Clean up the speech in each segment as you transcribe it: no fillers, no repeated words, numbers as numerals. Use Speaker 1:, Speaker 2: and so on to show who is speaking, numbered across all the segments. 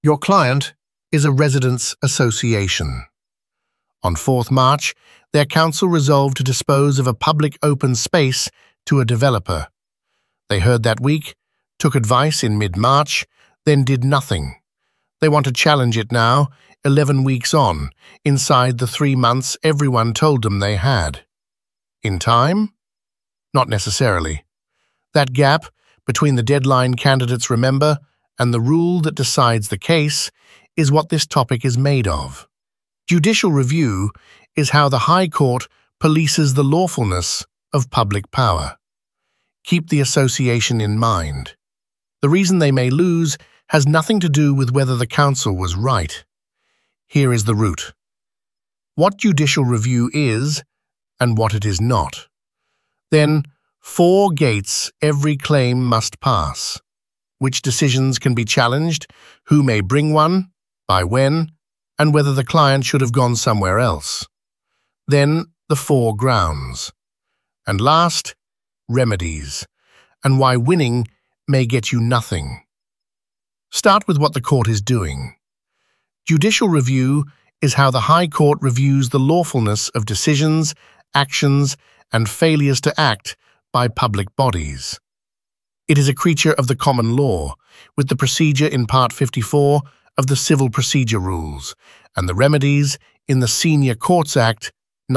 Speaker 1: Your client is a residents' association. On 4th March, their council resolved to dispose of a public open space to a developer. They heard that week, took advice in mid-March, then did nothing. They want to challenge it now, 11 weeks on, inside the 3 months everyone told them they had. In time? Not necessarily. That gap between the deadline candidates remember and the rule that decides the case is what this topic is made of. Judicial review is how the High Court polices the lawfulness of public power. Keep the association in mind. The reason they may lose has nothing to do with whether the council was right. Here is the root. What judicial review is and what it is not. Then, 4 gates every claim must pass. Which decisions can be challenged, who may bring one, by when, and whether the client should have gone somewhere else. Then, the 4 grounds. And last, remedies, and why winning may get you nothing. Start with what the court is doing. Judicial review is how the High Court reviews the lawfulness of decisions, actions, and failures to act by public bodies. It is a creature of the common law, with the procedure in Part 54 of the Civil Procedure Rules and the remedies in the Senior Courts Act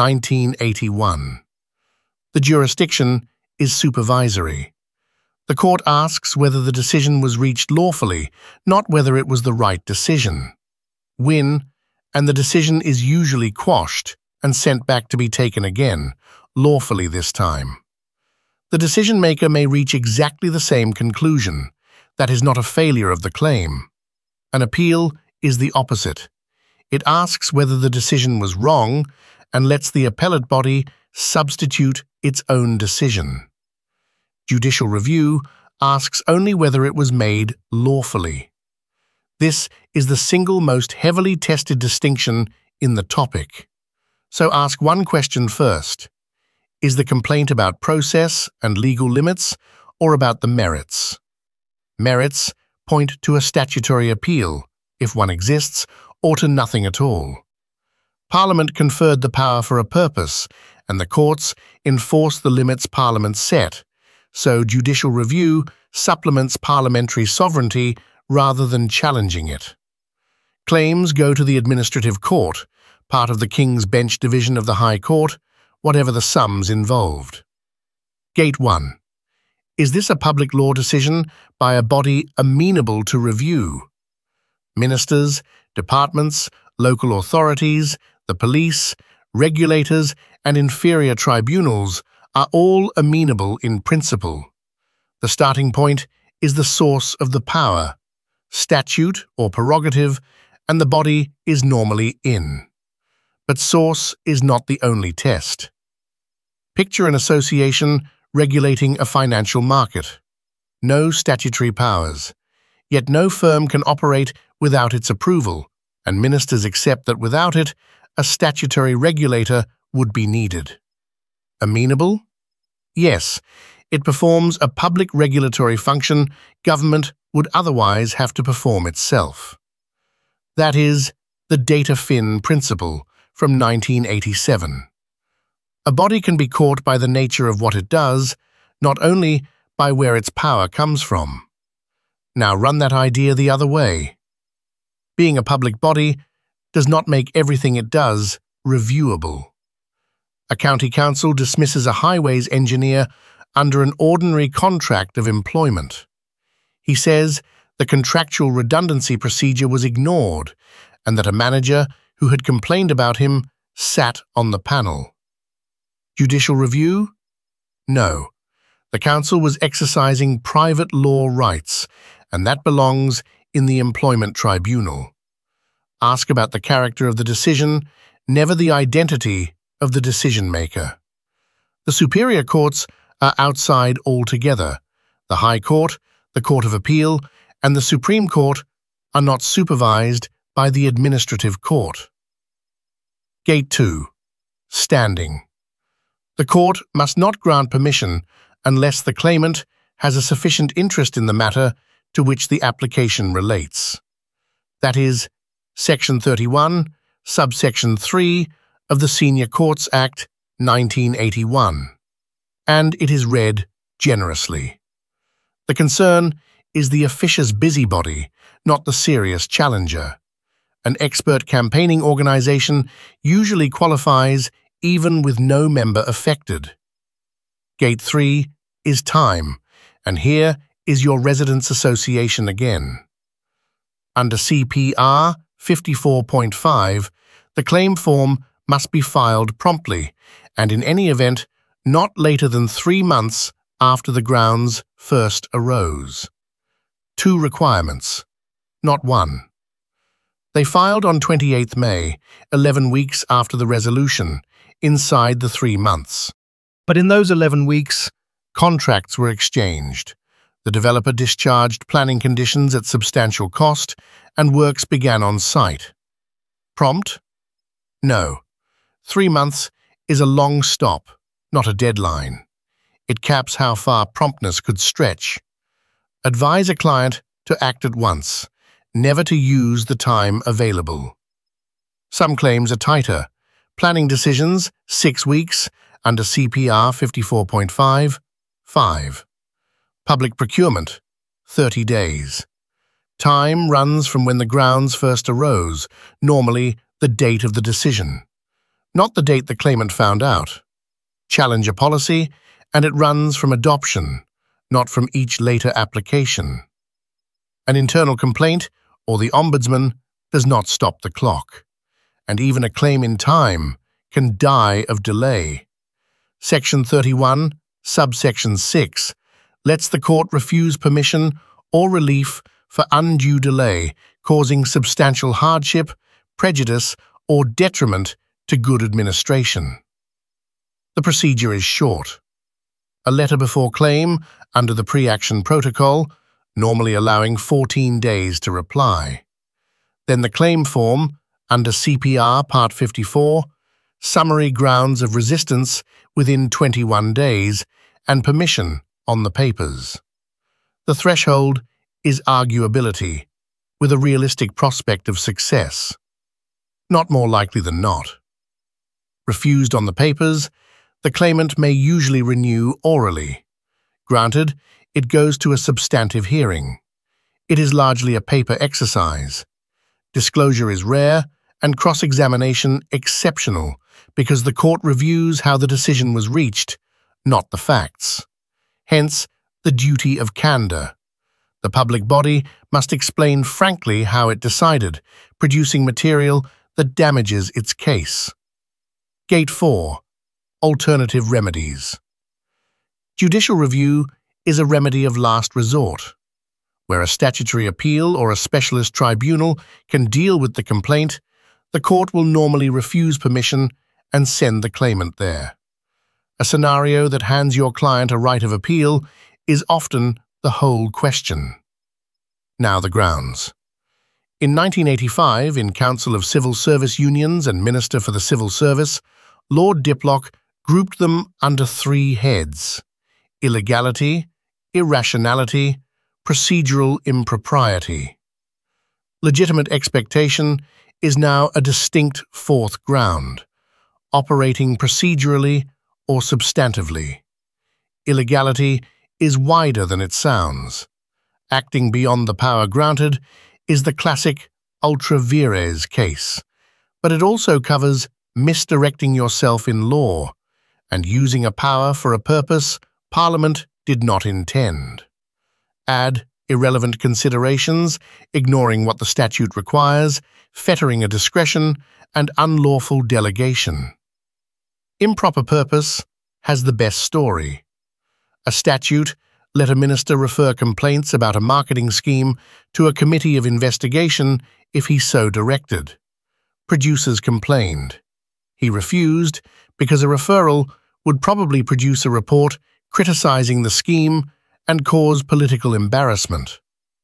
Speaker 1: 1981. The jurisdiction is supervisory. The court asks whether the decision was reached lawfully, not whether it was the right decision. Win, and the decision is usually quashed and sent back to be taken again, lawfully this time. The decision-maker may reach exactly the same conclusion. That is not a failure of the claim. An appeal is the opposite. It asks whether the decision was wrong and lets the appellate body substitute its own decision. Judicial review asks only whether it was made lawfully. This is the single most heavily tested distinction in the topic. So ask one question first. Is the complaint about process and legal limits or about the merits? Merits point to a statutory appeal, if one exists, or to nothing at all. Parliament conferred the power for a purpose, and the courts enforce the limits Parliament set, so judicial review supplements parliamentary sovereignty rather than challenging it. Claims go to the Administrative Court, part of the King's Bench Division of the High Court, whatever the sums involved. Gate 1. Is this a public law decision by a body amenable to review? Ministers, departments, local authorities, the police, regulators, and inferior tribunals are all amenable in principle. The starting point is the source of the power, statute or prerogative, and the body is normally in. But source is not the only test. Picture an association regulating a financial market. No statutory powers. Yet no firm can operate without its approval, and ministers accept that without it, a statutory regulator would be needed. Amenable? Yes, it performs a public regulatory function government would otherwise have to perform itself. That is the Data Fin principle from 1987. A body can be caught by the nature of what it does, not only by where its power comes from. Now run that idea the other way. Being a public body does not make everything it does reviewable. A county council dismisses a highways engineer under an ordinary contract of employment. He says the contractual redundancy procedure was ignored and that a manager who had complained about him sat on the panel. Judicial review? No. The council was exercising private law rights, and that belongs in the employment tribunal. Ask about the character of the decision, never the identity of the decision-maker. The superior courts are outside altogether. The High Court, the Court of Appeal, and the Supreme Court are not supervised by the Administrative Court. Gate 2. Standing. The court must not grant permission unless the claimant has a sufficient interest in the matter to which the application relates. That is, Section 31, subsection 3 of the Senior Courts Act 1981, and it is read generously. The concern is the officious busybody, not the serious challenger. An expert campaigning organization usually qualifies even with no member affected. Gate 3 is time, and here is your residents' association again. Under CPR 54.5, the claim form must be filed promptly, and in any event, not later than 3 months after the grounds first arose. 2 requirements, not 1. They filed on 28 May, 11 weeks after the resolution, inside the 3 months. But in those 11 weeks, contracts were exchanged. The developer discharged planning conditions at substantial cost, and works began on site. Prompt? No. 3 months is a long stop, not a deadline. It caps how far promptness could stretch. Advise a client to act at once, never to use the time available. Some claims are tighter. Planning decisions, 6 weeks, under CPR 54.5, 5. Public procurement, 30 days. Time runs from when the grounds first arose, normally the date of the decision, not the date the claimant found out. Challenge a policy, and it runs from adoption, not from each later application. An internal complaint, or the ombudsman, does not stop the clock, and even a claim in time can die of delay. Section 31, subsection 6, lets the court refuse permission or relief for undue delay, causing substantial hardship, prejudice, or detriment to good administration. The procedure is short. A letter before claim under the pre-action protocol, normally allowing 14 days to reply. Then the claim form under CPR Part 54, summary grounds of resistance within 21 days, and permission on the papers. The threshold is arguability, with a realistic prospect of success. Not more likely than not. Refused on the papers, the claimant may usually renew orally. Granted, it goes to a substantive hearing. It is largely a paper exercise. Disclosure is rare, and cross-examination exceptional, because the court reviews how the decision was reached, not the facts. Hence, the duty of candor. The public body must explain frankly how it decided, producing material that damages its case. Gate 4. Alternative remedies. Judicial review is a remedy of last resort, where a statutory appeal or a specialist tribunal can deal with the complaint. The court will normally refuse permission and send the claimant there. A scenario that hands your client a right of appeal is often the whole question. Now the grounds. In 1985, in Council of Civil Service Unions and Minister for the Civil Service, Lord Diplock grouped them under 3 heads: illegality, irrationality, procedural impropriety. Legitimate expectation is now a distinct 4th ground, operating procedurally or substantively. Illegality is wider than it sounds. Acting beyond the power granted is the classic ultra vires case, but it also covers misdirecting yourself in law and using a power for a purpose Parliament did not intend. Add irrelevant considerations, ignoring what the statute requires, fettering a discretion, and unlawful delegation. Improper purpose has the best story. A statute let a minister refer complaints about a marketing scheme to a committee of investigation if he so directed. Producers complained. He refused because a referral would probably produce a report criticizing the scheme and cause political embarrassment.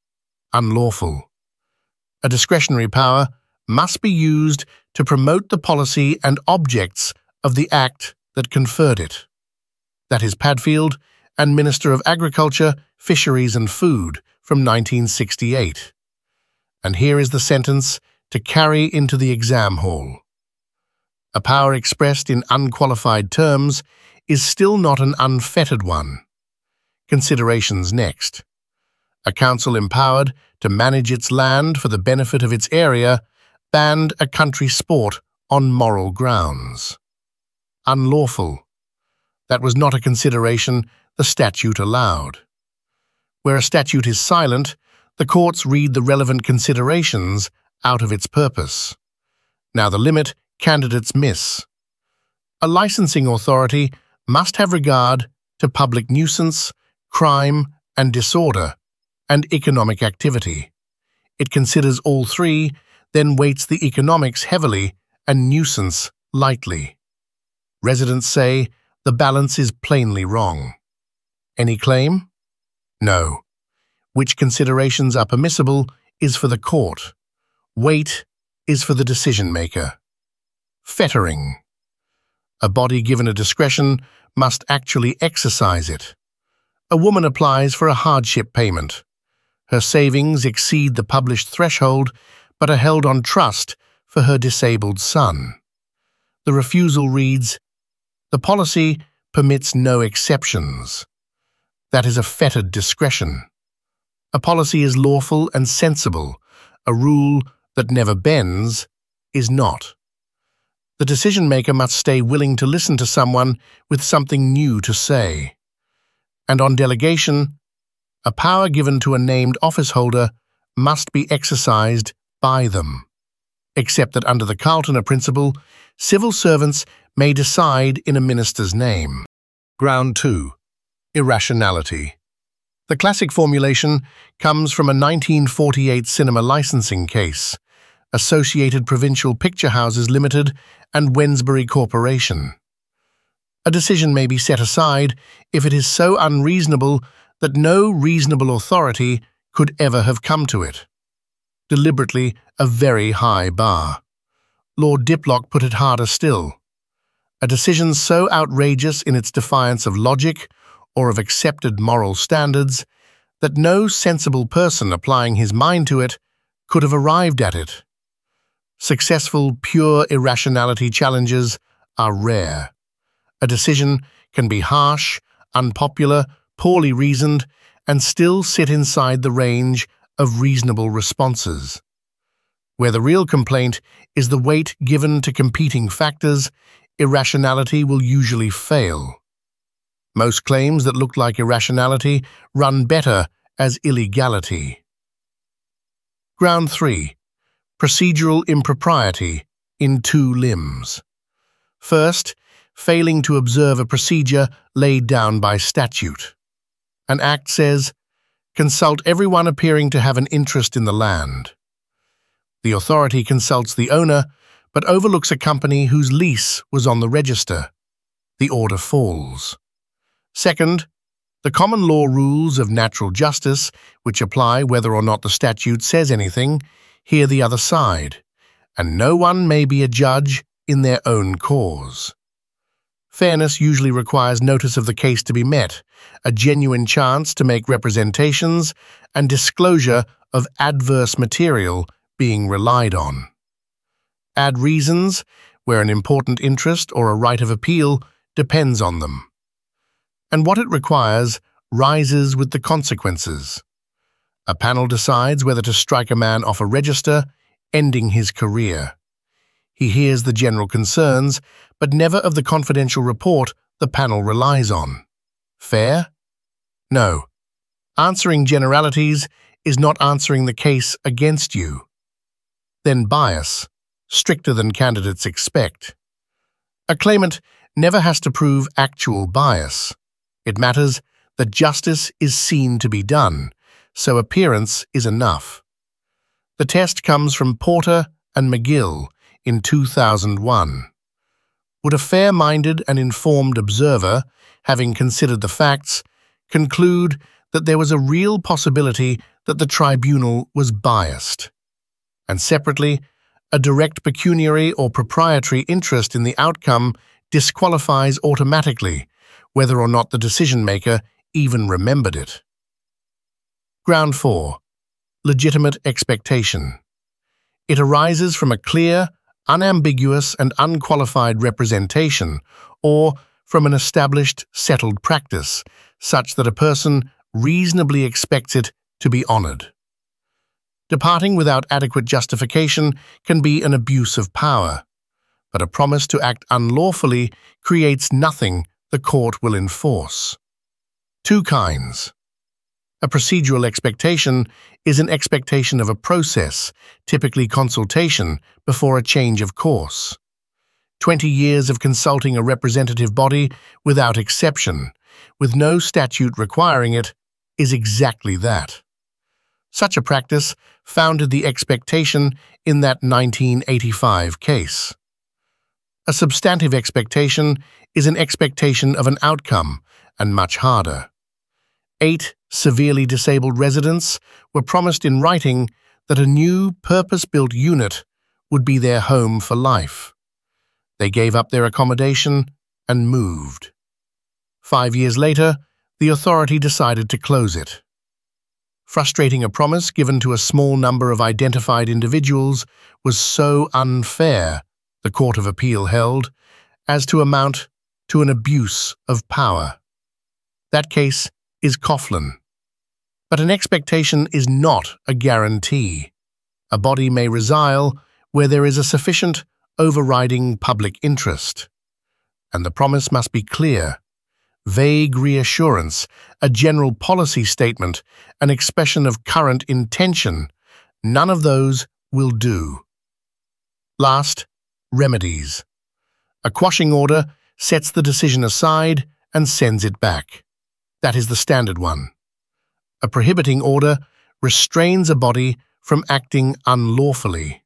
Speaker 1: Unlawful. A discretionary power must be used to promote the policy and objects of the Act that conferred it. That is Padfield and Minister of Agriculture, Fisheries and Food from 1968. And here is the sentence to carry into the exam hall. A power expressed in unqualified terms is still not an unfettered one. Considerations next. A council empowered to manage its land for the benefit of its area banned a country sport on moral grounds. Unlawful. That was not a consideration the statute allowed. Where a statute is silent, the courts read the relevant considerations out of its purpose. Now the limit candidates miss. A licensing authority must have regard to public nuisance, crime and disorder, and economic activity. It considers all three, then weights the economics heavily and nuisance lightly. Residents say the balance is plainly wrong. Any claim? No. Which considerations are permissible is for the court. Weight is for the decision-maker. Fettering. A body given a discretion must actually exercise it. A woman applies for a hardship payment. Her savings exceed the published threshold, but are held on trust for her disabled son. The refusal reads, "The policy permits no exceptions." That is a fettered discretion. A policy is lawful and sensible. A rule that never bends is not. The decision-maker must stay willing to listen to someone with something new to say. And on delegation, a power given to a named officeholder must be exercised by them. Except that under the Carltoner principle, civil servants may decide in a minister's name. Ground 2. Irrationality. The classic formulation comes from a 1948 cinema licensing case, Associated Provincial Picture Houses Limited and Wensbury Corporation. A decision may be set aside if it is so unreasonable that no reasonable authority could ever have come to it. Deliberately a very high bar. Lord Diplock put it harder still. A decision so outrageous in its defiance of logic or of accepted moral standards that no sensible person applying his mind to it could have arrived at it. Successful pure irrationality challenges are rare. A decision can be harsh, unpopular, poorly reasoned, and still sit inside the range of reasonable responses. Where the real complaint is the weight given to competing factors, irrationality will usually fail. Most claims that look like irrationality run better as illegality. Ground 3. Procedural impropriety in two limbs. First, failing to observe a procedure laid down by statute. An act says, consult everyone appearing to have an interest in the land. The authority consults the owner, but overlooks a company whose lease was on the register. The order falls. Second, the common law rules of natural justice, which apply whether or not the statute says anything, hear the other side, and no one may be a judge in their own cause. Fairness usually requires notice of the case to be met, a genuine chance to make representations, and disclosure of adverse material being relied on. Add reasons where an important interest or a right of appeal depends on them. And what it requires rises with the consequences. A panel decides whether to strike a man off a register, ending his career. He hears the general concerns, but never of the confidential report the panel relies on. Fair? No. Answering generalities is not answering the case against you. Then bias, stricter than candidates expect. A claimant never has to prove actual bias. It matters that justice is seen to be done, so appearance is enough. The test comes from Porter and McGill in 2001. Would a fair-minded and informed observer, having considered the facts, conclude that there was a real possibility that the tribunal was biased? And separately, a direct pecuniary or proprietary interest in the outcome disqualifies automatically, whether or not the decision-maker even remembered it. Ground 4. legitimate expectation. It arises from a clear, unambiguous and unqualified representation, or from an established, settled practice, such that a person reasonably expects it to be honored. Departing without adequate justification can be an abuse of power, but a promise to act unlawfully creates nothing the court will enforce. Two kinds. A procedural expectation is an expectation of a process, typically consultation, before a change of course. 20 years of consulting a representative body without exception, with no statute requiring it, is exactly that. Such a practice founded the expectation in that 1985 case. A substantive expectation is an expectation of an outcome, and much harder. 8 severely disabled residents were promised in writing that a new purpose-built unit would be their home for life. They gave up their accommodation and moved. 5 years later, the authority decided to close it. Frustrating a promise given to a small number of identified individuals was so unfair, the Court of Appeal held, as to amount to an abuse of power. That case is Coughlin. But an expectation is not a guarantee. A body may resile where there is a sufficient overriding public interest. And the promise must be clear. Vague reassurance, a general policy statement, an expression of current intention, none of those will do. Last, remedies. A quashing order sets the decision aside and sends it back. That is the standard one. A prohibiting order restrains a body from acting unlawfully.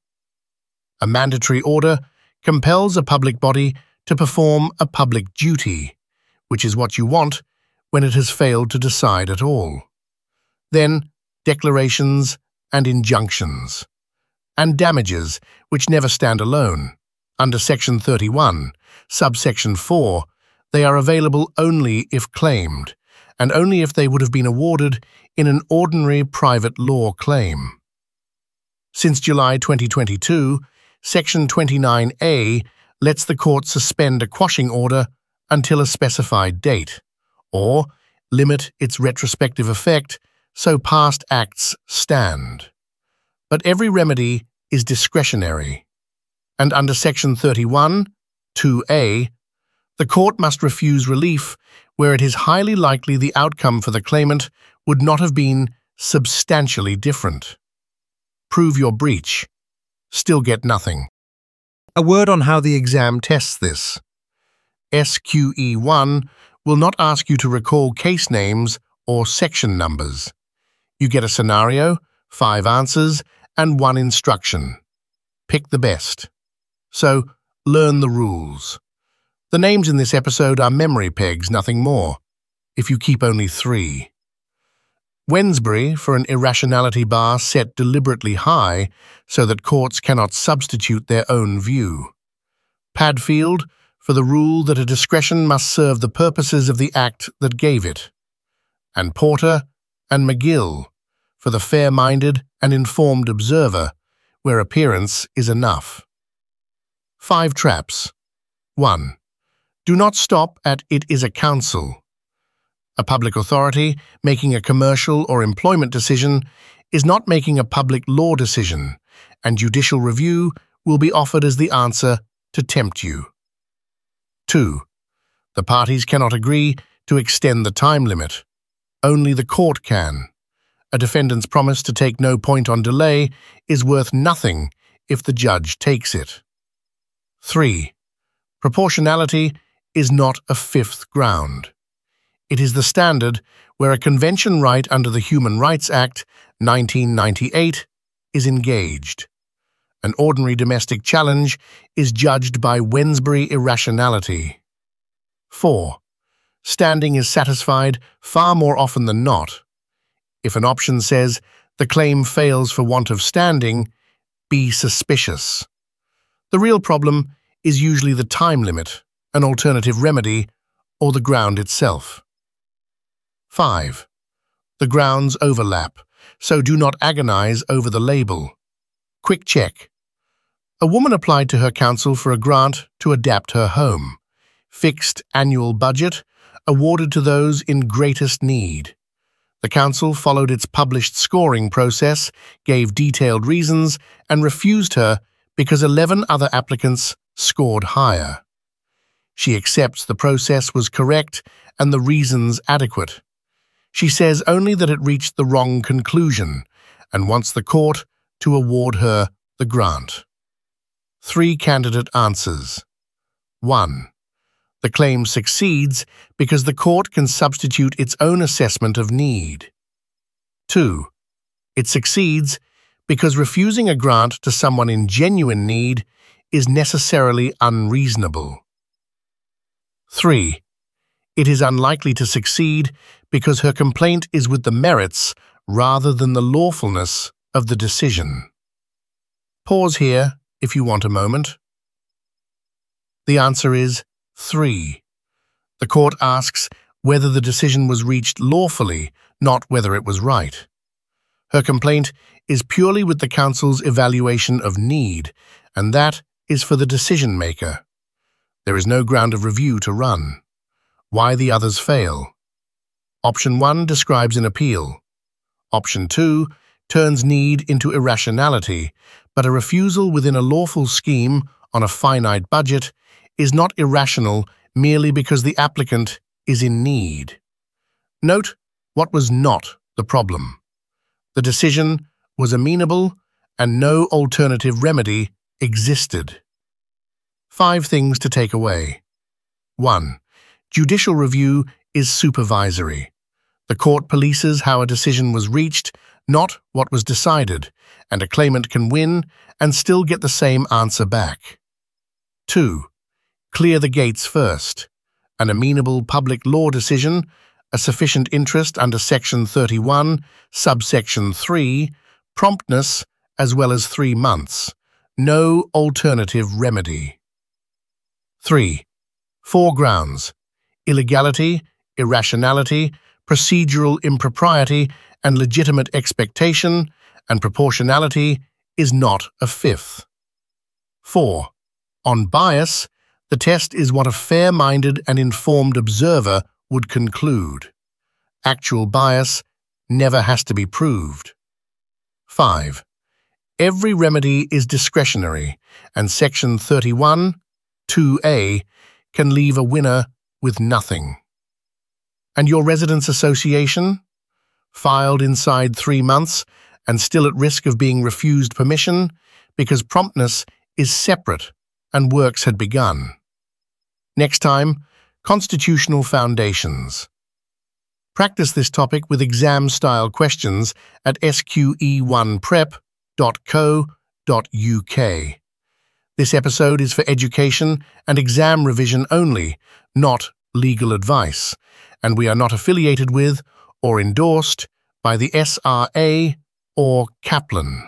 Speaker 1: A mandatory order compels a public body to perform a public duty, which is what you want when it has failed to decide at all. Then, declarations and injunctions. And damages, which never stand alone. Under Section 31, subsection 4, they are available only if claimed, and only if they would have been awarded in an ordinary private law claim. Since July 2022, Section 29A lets the court suspend a quashing order until a specified date, or limit its retrospective effect so past acts stand. But every remedy is discretionary, and under Section 31, 2A, the court must refuse relief where it is highly likely the outcome for the claimant would not have been substantially different. Prove your breach. Still get nothing. A word on how the exam tests this. SQE1 will not ask you to recall case names or section numbers. You get a scenario, 5 answers, and 1 instruction. Pick the best. So, learn the rules. The names in this episode are memory pegs, nothing more, if you keep only 3. Wensbury for an irrationality bar set deliberately high so that courts cannot substitute their own view. Padfield for the rule that a discretion must serve the purposes of the act that gave it. And Porter and McGill for the fair-minded and informed observer where appearance is enough. 5 traps. 1. Do not stop at "it is a council." A public authority making a commercial or employment decision is not making a public law decision, and judicial review will be offered as the answer to tempt you. 2. The parties cannot agree to extend the time limit. Only the court can. A defendant's promise to take no point on delay is worth nothing if the judge takes it. 3. Proportionality is not a fifth ground. It is the standard where a convention right under the Human Rights Act, 1998, is engaged. An ordinary domestic challenge is judged by Wensbury irrationality. 4. Standing is satisfied far more often than not. If an option says the claim fails for want of standing, be suspicious. The real problem is usually the time limit, an alternative remedy, or the ground itself. 5. The grounds overlap, so do not agonize over the label. Quick check. A woman applied to her council for a grant to adapt her home. Fixed annual budget, awarded to those in greatest need. The council followed its published scoring process, gave detailed reasons, and refused her because 11 other applicants scored higher. She accepts the process was correct and the reasons adequate. She says only that it reached the wrong conclusion and wants the court to award her the grant. 3 candidate answers. 1. The claim succeeds because the court can substitute its own assessment of need. 2. It succeeds because refusing a grant to someone in genuine need is necessarily unreasonable. 3. It is unlikely to succeed because her complaint is with the merits rather than the lawfulness of the decision. Pause here if you want a moment. The answer is 3. The court asks whether the decision was reached lawfully, not whether it was right. Her complaint is purely with the council's evaluation of need, and that is for the decision-maker. There is no ground of review to run. Why the others fail. Option 1 describes an appeal. Option 2 turns need into irrationality, but a refusal within a lawful scheme on a finite budget is not irrational merely because the applicant is in need. Note what was not the problem. The decision was amenable and no alternative remedy existed. 5 things to take away. 1. Judicial review is supervisory. The court polices how a decision was reached, not what was decided, and a claimant can win and still get the same answer back. 2. Clear the gates first. An amenable public law decision, a sufficient interest under Section 31, subsection 3, promptness, as well as 3 months. No alternative remedy. 3. 4 grounds: illegality, irrationality, procedural impropriety, and legitimate expectation, and proportionality is not a 5th. 4. On bias, the test is what a fair-minded and informed observer would conclude. Actual bias never has to be proved. 5. Every remedy is discretionary, and Section 31, 2A, can leave a winner with nothing. And your residents' association? Filed inside 3 months and still at risk of being refused permission because promptness is separate and works had begun. Next time, constitutional foundations. Practice this topic with exam-style questions at sqe1prep.co.uk. This episode is for education and exam revision only, not legal advice, and we are not affiliated with or endorsed by the SRA or Kaplan.